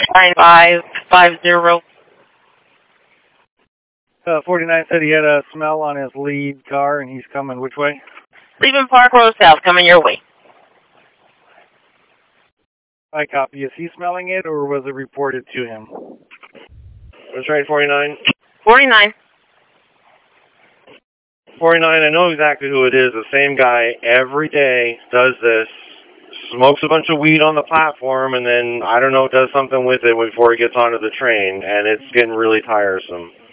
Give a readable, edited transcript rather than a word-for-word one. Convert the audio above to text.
9550. 49 said he had a smell on his lead car and he's coming which way? Leaving Park Road South, coming your way. I copy. Is he smelling it or was it reported to him? That's right, 49. 49. 49, I know exactly who it is. The same guy every day does this. Smokes a bunch of weed on the platform and then, I don't know, does something with it before he gets onto the train. And it's getting really tiresome.